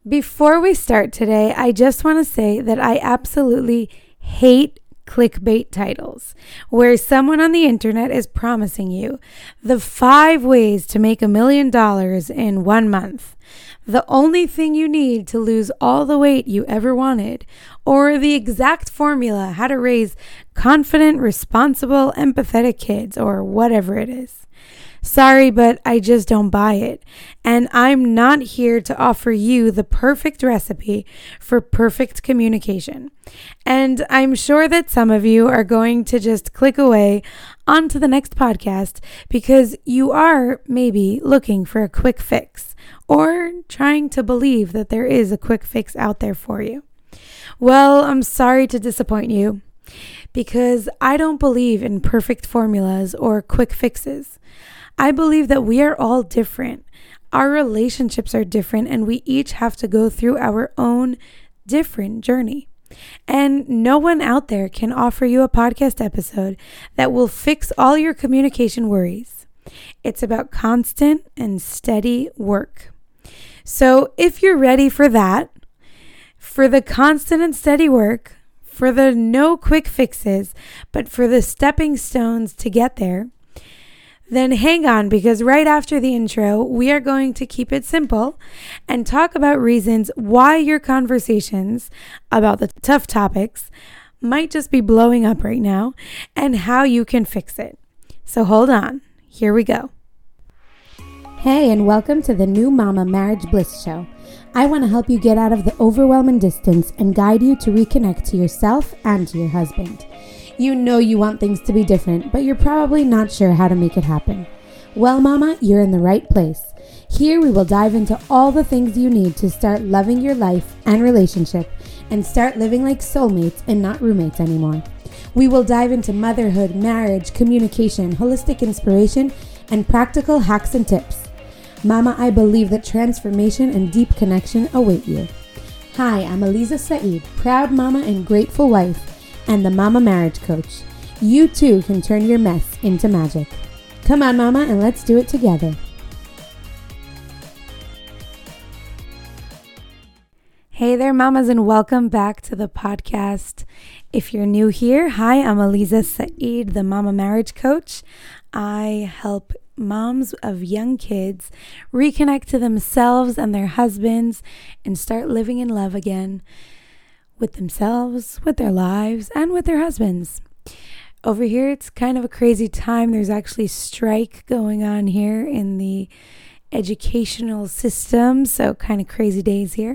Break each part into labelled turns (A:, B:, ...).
A: Before we start today, I just want to say that I absolutely hate clickbait titles, where someone on the internet is promising you the 5 ways to make $1 million in 1 month, the only thing you need to lose all the weight you ever wanted, or the exact formula how to raise confident, responsible, empathetic kids, or whatever it is. Sorry, but I just don't buy it. And I'm not here to offer you the perfect recipe for perfect communication. And I'm sure that some of you are going to just click away onto the next podcast because you are maybe looking for a quick fix or trying to believe that there is a quick fix out there for you. Well, I'm sorry to disappoint you because I don't believe in perfect formulas or quick fixes. I believe that we are all different. Our relationships are different, and we each have to go through our own different journey. And no one out there can offer you a podcast episode that will fix all your communication worries. It's about constant and steady work. So if you're ready for that, for the constant and steady work, for the no quick fixes, but for the stepping stones to get there, then hang on, because right after the intro, we are going to keep it simple and talk about reasons why your conversations about the tough topics might just be blowing up right now and how you can fix it. So hold on, here we go. Hey, and welcome to the New Mama Marriage Bliss Show. I want to help you get out of the overwhelm and distance and guide you to reconnect to yourself and to your husband. You know you want things to be different, but you're probably not sure how to make it happen. Well, Mama, you're in the right place. Here we will dive into all the things you need to start loving your life and relationship and start living like soulmates and not roommates anymore. We will dive into motherhood, marriage, communication, holistic inspiration, and practical hacks and tips. Mama, I believe that transformation and deep connection await you. Hi, I'm Aliza Saeed, proud mama and grateful wife, and the Mama Marriage Coach. You too can turn your mess into magic. Come on, Mama, and let's do it together. Hey there, mamas, and welcome back to the podcast. If you're new here, hi, I'm Aliza Saeed, the Mama Marriage Coach. I help moms of young kids reconnect to themselves and their husbands and start living in love again, with themselves, with their lives, and with their husbands. Over here, it's kind of a crazy time. There's actually strike going on here in the educational system, so kind of crazy days here.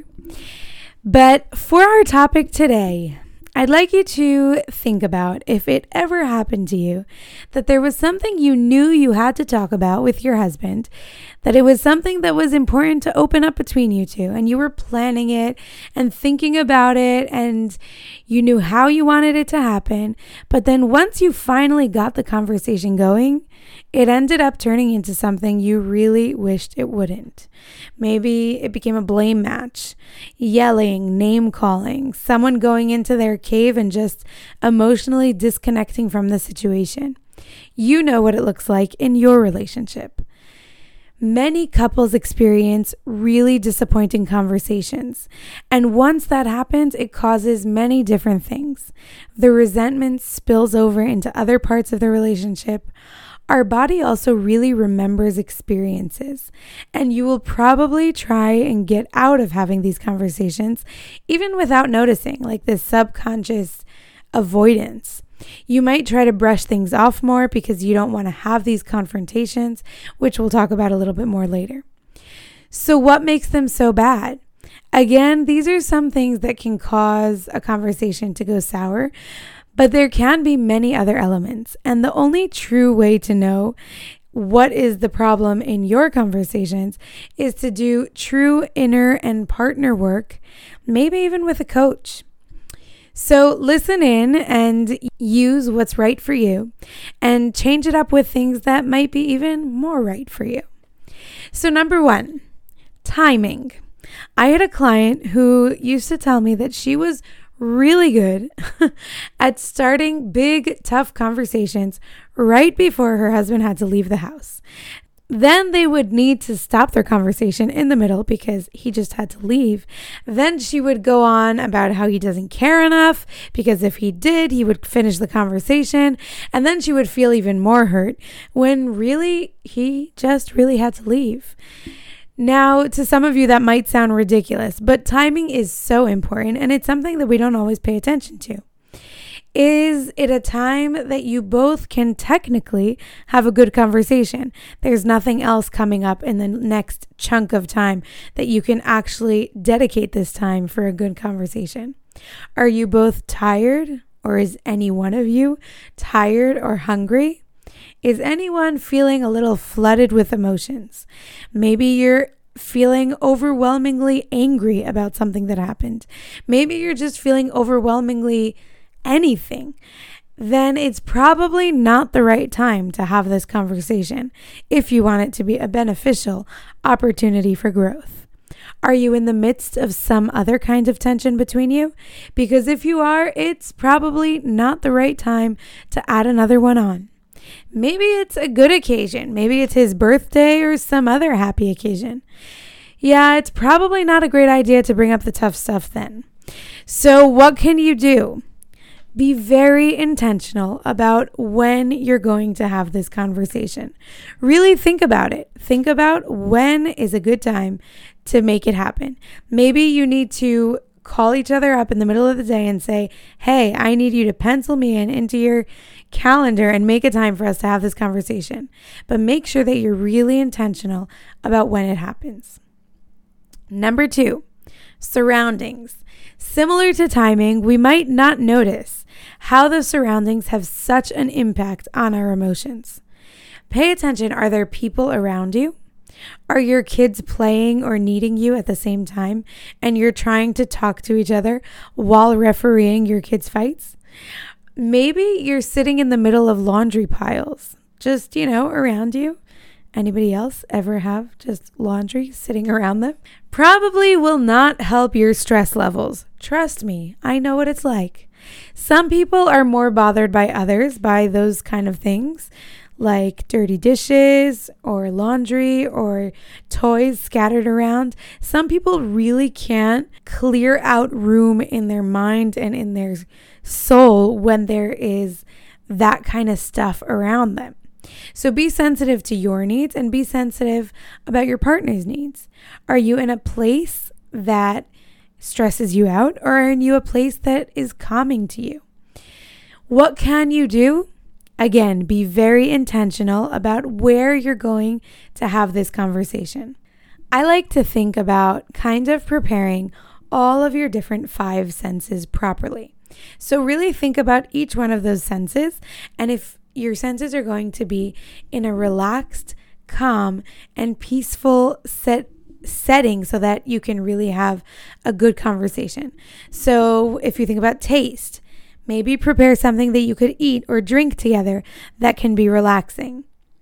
A: But for our topic today, I'd like you to think about if it ever happened to you that there was something you knew you had to talk about with your husband, that it was something that was important to open up between you two, and you were planning it and thinking about it, and you knew how you wanted it to happen. But then once you finally got the conversation going, it ended up turning into something you really wished it wouldn't. Maybe it became a blame match, yelling, name calling, someone going into their cave and just emotionally disconnecting from the situation. You know what it looks like in your relationship. Many couples experience really disappointing conversations, and once that happens, it causes many different things. The resentment spills over into other parts of the relationship. Our body also really remembers experiences, and you will probably try and get out of having these conversations even without noticing, like this subconscious avoidance. You might try to brush things off more because you don't want to have these confrontations, which we'll talk about a little bit more later. So what makes them so bad? Again, these are some things that can cause a conversation to go sour, but there can be many other elements. And the only true way to know what is the problem in your conversations is to do true inner and partner work, maybe even with a coach. So listen in and use what's right for you and change it up with things that might be even more right for you. So number 1, timing. I had a client who used to tell me that she was really good at starting big, tough conversations right before her husband had to leave the house. Then they would need to stop their conversation in the middle because he just had to leave. Then she would go on about how he doesn't care enough because if he did, he would finish the conversation. And then she would feel even more hurt when really he just really had to leave. Now, to some of you, that might sound ridiculous, but timing is so important and it's something that we don't always pay attention to. Is it a time that you both can technically have a good conversation? There's nothing else coming up in the next chunk of time that you can actually dedicate this time for a good conversation. Are you both tired, or is any one of you tired or hungry? Is anyone feeling a little flooded with emotions? Maybe you're feeling overwhelmingly angry about something that happened. Maybe you're just feeling overwhelmingly anything. Then it's probably not the right time to have this conversation if you want it to be a beneficial opportunity for growth. Are you in the midst of some other kind of tension between you? Because if you are, it's probably not the right time to add another one on. Maybe it's a good occasion. Maybe it's his birthday or some other happy occasion. Yeah, it's probably not a great idea to bring up the tough stuff then. So what can you do? Be very intentional about when you're going to have this conversation. Really think about it. Think about when is a good time to make it happen. Maybe you need to call each other up in the middle of the day and say, hey, I need you to pencil me into your calendar and make a time for us to have this conversation. But make sure that you're really intentional about when it happens. Number 2, surroundings. Similar to timing, we might not notice how the surroundings have such an impact on our emotions. Pay attention. Are there people around you? Are your kids playing or needing you at the same time and you're trying to talk to each other while refereeing your kids' fights? Maybe you're sitting in the middle of laundry piles, just, around you. Anybody else ever have just laundry sitting around them? Probably will not help your stress levels. Trust me, I know what it's like. Some people are more bothered by others by those kind of things, like dirty dishes or laundry or toys scattered around. Some people really can't clear out room in their mind and in their soul when there is that kind of stuff around them. So be sensitive to your needs and be sensitive about your partner's needs. Are you in a place that stresses you out, or are you a place that is calming to you? What can you do? Again, be very intentional about where you're going to have this conversation. I like to think about kind of preparing all of your different 5 senses properly. So really think about each one of those senses, and if your senses are going to be in a relaxed, calm, and peaceful setting so that you can really have a good conversation. So if you think about taste, maybe prepare something that you could eat or drink together that can be relaxing.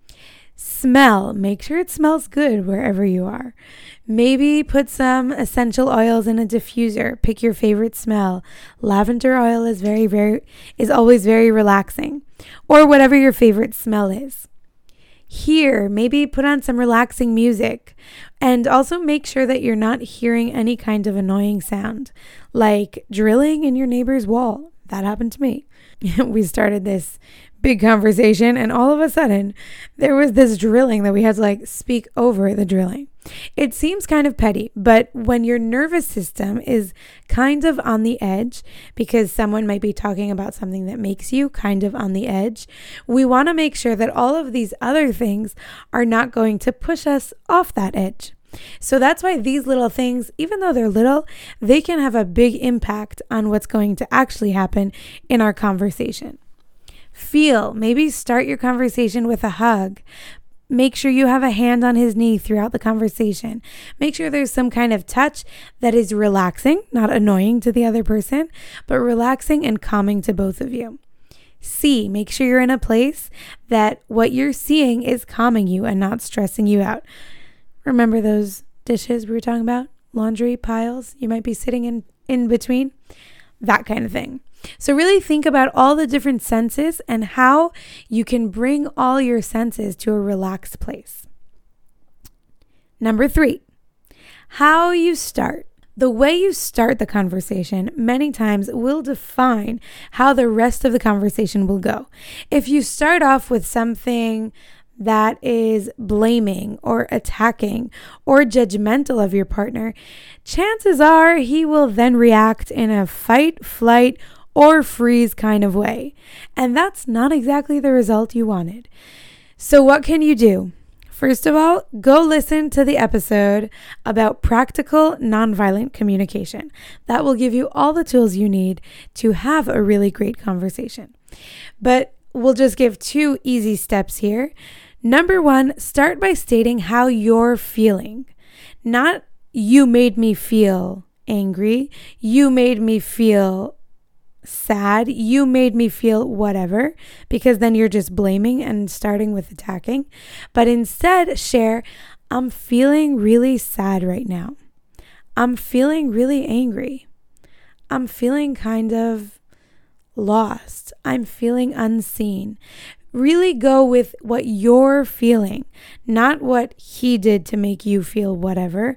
A: Smell, make sure it smells good wherever you are. Maybe put some essential oils in a diffuser. Pick your favorite smell. Lavender oil is always very relaxing, or whatever your favorite smell is. Hear, maybe put on some relaxing music, and also make sure that you're not hearing any kind of annoying sound, like drilling in your neighbor's wall. That happened to me. We started this big conversation and all of a sudden there was this drilling that we had to speak over the drilling. It seems kind of petty, but when your nervous system is kind of on the edge because someone might be talking about something that makes you kind of on the edge, we want to make sure that all of these other things are not going to push us off that edge. So that's why these little things, even though they're little, they can have a big impact on what's going to actually happen in our conversation. Feel, maybe start your conversation with a hug. Make sure you have a hand on his knee throughout the conversation. Make sure there's some kind of touch that is relaxing, not annoying to the other person, but relaxing and calming to both of you. See, make sure you're in a place that what you're seeing is calming you and not stressing you out. Remember those dishes we were talking about? Laundry piles you might be sitting in between? That kind of thing. So really think about all the different senses and how you can bring all your senses to a relaxed place. Number 3, how you start. The way you start the conversation many times will define how the rest of the conversation will go. If you start off with something that is blaming or attacking or judgmental of your partner, chances are he will then react in a fight, flight, or freeze kind of way. And that's not exactly the result you wanted. So what can you do? First of all, go listen to the episode about practical nonviolent communication. That will give you all the tools you need to have a really great conversation. But we'll just give 2 easy steps here. Number 1, start by stating how you're feeling. Not you made me feel angry, you made me feel sad, you made me feel whatever, because then you're just blaming and starting with attacking. But instead share, I'm feeling really sad right now. I'm feeling really angry. I'm feeling kind of lost. I'm feeling unseen. Really go with what you're feeling, not what he did to make you feel whatever,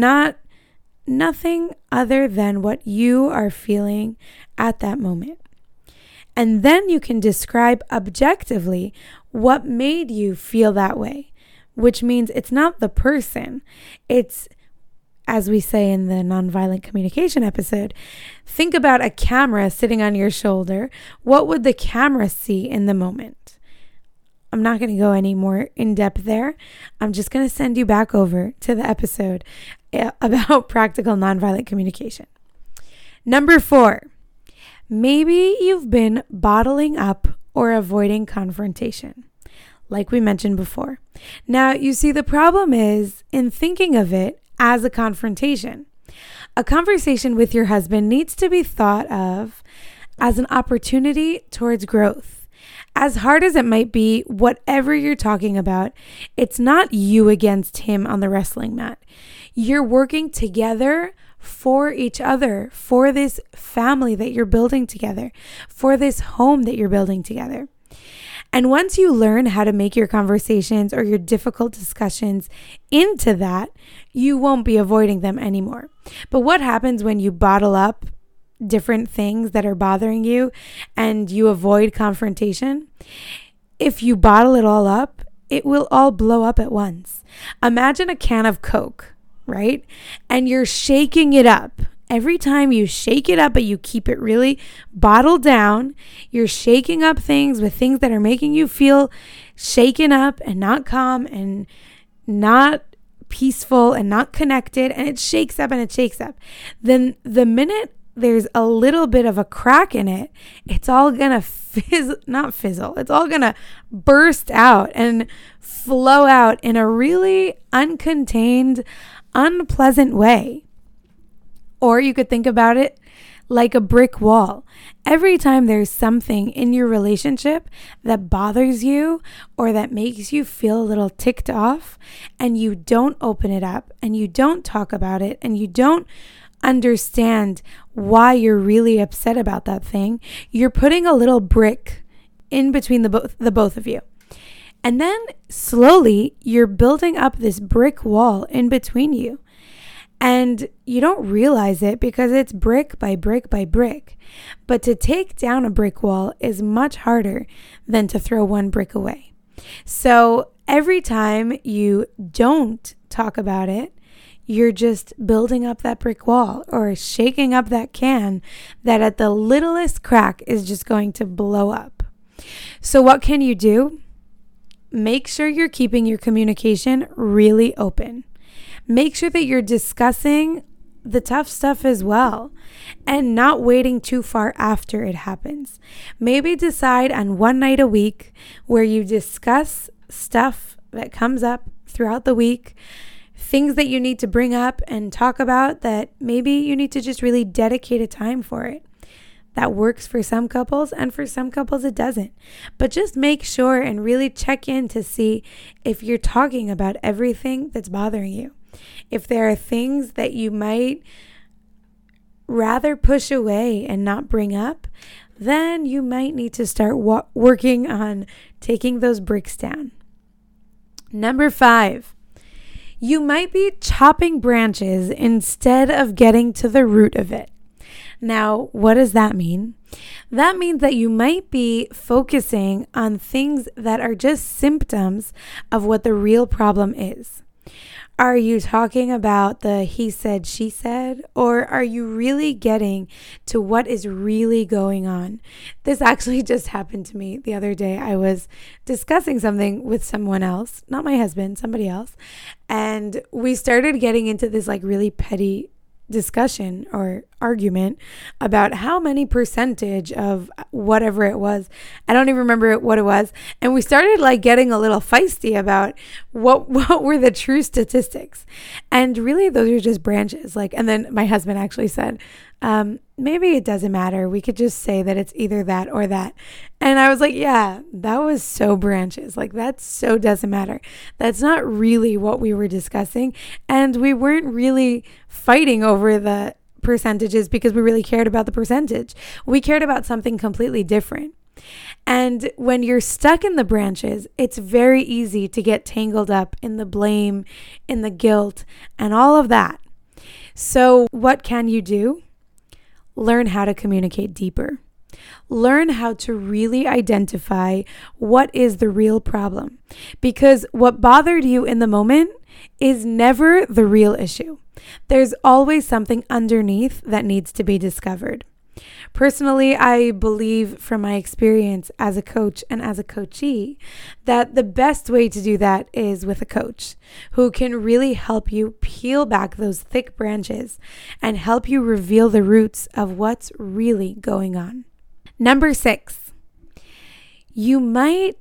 A: nothing other than what you are feeling at that moment. And then you can describe objectively what made you feel that way, which means it's not the person. It's, as we say in the nonviolent communication episode, think about a camera sitting on your shoulder. What would the camera see in the moment? I'm not going to go any more in depth there. I'm just going to send you back over to the episode about practical nonviolent communication. Number 4, maybe you've been bottling up or avoiding confrontation, like we mentioned before. Now, you see, the problem is in thinking of it as a confrontation. A conversation with your husband needs to be thought of as an opportunity towards growth. As hard as it might be, whatever you're talking about, it's not you against him on the wrestling mat. You're working together for each other, for this family that you're building together, for this home that you're building together. And once you learn how to make your conversations or your difficult discussions into that, you won't be avoiding them anymore. But what happens when you bottle up different things that are bothering you and you avoid confrontation? If you bottle it all up, it will all blow up at once. Imagine a can of Coke, right? And you're shaking it up. Every time you shake it up, but you keep it really bottled down, you're shaking up things with things that are making you feel shaken up and not calm and not peaceful and not connected, and it shakes up and it shakes up. Then the minute there's a little bit of a crack in it, it's all gonna it's all gonna burst out and flow out in a really uncontained, unpleasant way. Or you could think about it like a brick wall. Every time there's something in your relationship that bothers you or that makes you feel a little ticked off, and you don't open it up and you don't talk about it and you don't understand why you're really upset about that thing, you're putting a little brick in between the both of you. And then slowly you're building up this brick wall in between you. And you don't realize it because it's brick by brick by brick. But to take down a brick wall is much harder than to throw one brick away. So every time you don't talk about it, you're just building up that brick wall or shaking up that can that at the littlest crack is just going to blow up. So what can you do? Make sure you're keeping your communication really open. Make sure that you're discussing the tough stuff as well and not waiting too far after it happens. Maybe decide on one night a week where you discuss stuff that comes up throughout the week, things that you need to bring up and talk about that maybe you need to just really dedicate a time for it. That works for some couples, and for some couples it doesn't. But just make sure and really check in to see if you're talking about everything that's bothering you. If there are things that you might rather push away and not bring up, then you might need to start working on taking those bricks down. Number 5, You might be chopping branches instead of getting to the root of it. Now, what does that mean? That means that you might be focusing on things that are just symptoms of what the real problem is. Are you talking about the he said, she said, or are you really getting to what is really going on? This actually just happened to me the other day. I was discussing something with someone else, not my husband, somebody else, and we started getting into this like really petty discussion or argument about how many percentage of whatever it was. I don't even remember what it was. And we started like getting a little feisty about what were the true statistics. And really those are just branches. And then my husband actually said, maybe it doesn't matter. We could just say that it's either that or that. And I was like, yeah, that was so branches. That so doesn't matter. That's not really what we were discussing. And we weren't really fighting over the percentages because we really cared about the percentage. We cared about something completely different. And when you're stuck in the branches, it's very easy to get tangled up in the blame, in the guilt, and all of that. So what can you do? Learn how to communicate deeper. Learn how to really identify what is the real problem. Because what bothered you in the moment is never the real issue. There's always something underneath that needs to be discovered. Personally, I believe from my experience as a coach and as a coachee that the best way to do that is with a coach who can really help you peel back those thick branches and help you reveal the roots of what's really going on. Number 6, you might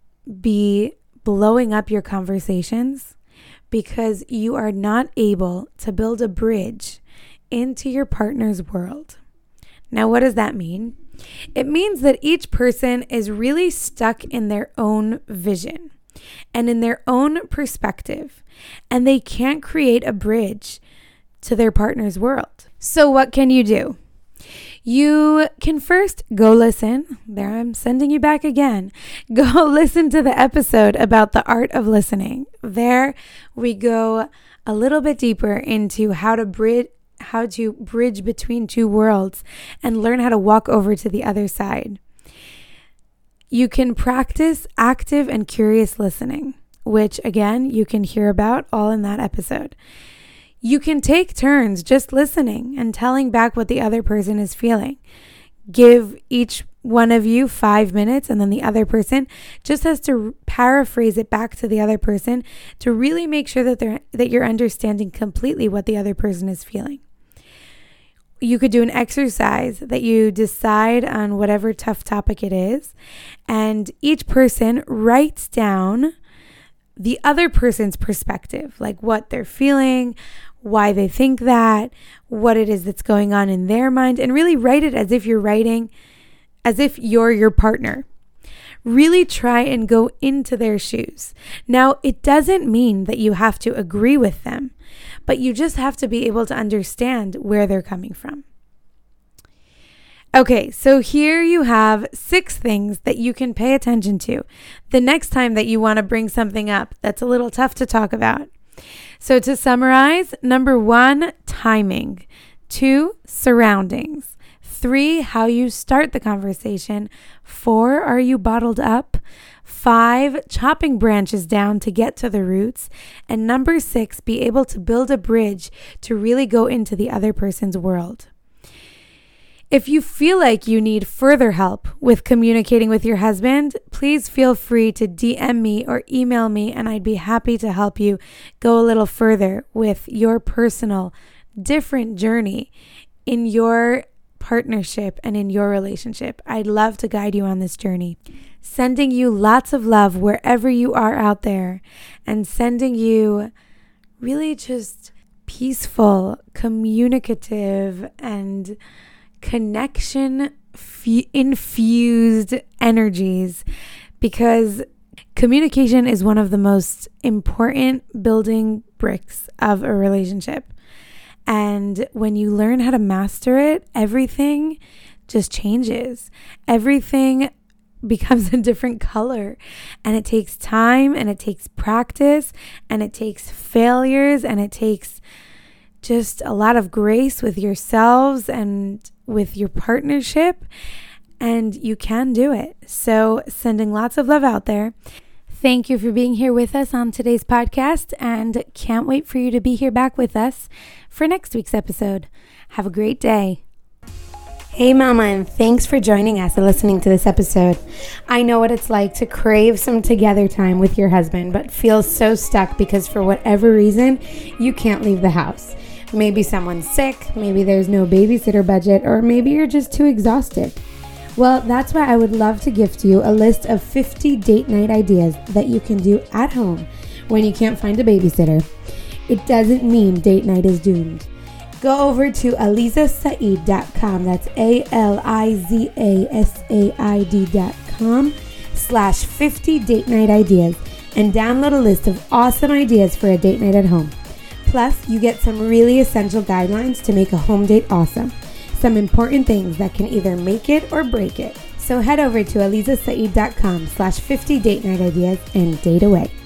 A: be blowing up your conversations because you are not able to build a bridge into your partner's world. Now, what does that mean? It means that each person is really stuck in their own vision and in their own perspective, and they can't create a bridge to their partner's world. So what can you do? You can first go listen. There, I'm sending you back again. Go listen to the episode about the art of listening. There we go a little bit deeper into how to bridge between two worlds and learn how to walk over to the other side. You can practice active and curious listening, which again, you can hear about all in that episode. You can take turns just listening and telling back what the other person is feeling. Give each one of you 5 minutes, and then the other person just has to paraphrase it back to the other person to really make sure that you're understanding completely what the other person is feeling. You could do an exercise that you decide on whatever tough topic it is, and each person writes down the other person's perspective, like what they're feeling, why they think that, what it is that's going on in their mind, and really write it as if you're your partner. Really try and go into their shoes. Now, it doesn't mean that you have to agree with them, but you just have to be able to understand where they're coming from. Okay, so here you have 6 things that you can pay attention to the next time that you want to bring something up that's a little tough to talk about. So to summarize, number 1, timing. 2, surroundings. 3, how you start the conversation. 4, are you bottled up? 5, chopping branches down to get to the roots. And number 6, be able to build a bridge to really go into the other person's world. If you feel like you need further help with communicating with your husband, please feel free to DM me or email me, and I'd be happy to help you go a little further with your personal, different journey in your partnership and in your relationship. I'd love to guide you on this journey. Sending you lots of love wherever you are out there, and sending you really just peaceful, communicative, and connection infused energies, because communication is one of the most important building bricks of a relationship. And when you learn how to master it, everything just changes. Everything becomes a different color. And it takes time, and it takes practice, and it takes failures, and it takes just a lot of grace with yourselves and with your partnership. And you can do it. So sending lots of love out there. Thank you for being here with us on today's podcast, and can't wait for you to be here back with us for next week's episode. Have a great day. Hey mama, and thanks for joining us and listening to this episode. I know what it's like to crave some together time with your husband, but feel so stuck because for whatever reason, you can't leave the house. Maybe someone's sick, maybe there's no babysitter budget, or maybe you're just too exhausted. Well, that's why I would love to gift you a list of 50 date night ideas that you can do at home when you can't find a babysitter. It doesn't mean date night is doomed. Go over to alizasaid.com, that's ALIZASAID.com/50 date night ideas, and download a list of awesome ideas for a date night at home. Plus, you get some really essential guidelines to make a home date awesome. Some important things that can either make it or break it. So head over to alizasaid.com/50 date night ideas and date away.